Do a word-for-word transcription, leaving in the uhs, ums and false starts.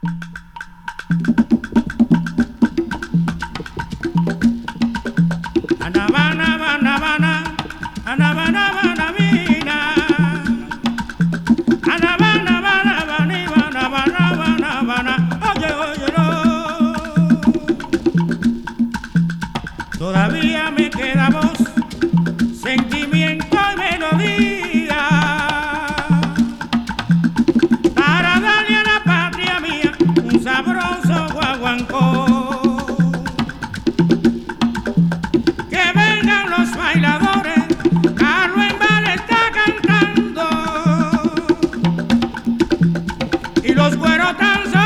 Todavía me queda voz, sentimiento y melodía para darle a la patria mía un sabroso guaguancó. Que vengan los bailadores, Carlos Embal está cantando y los güeros tan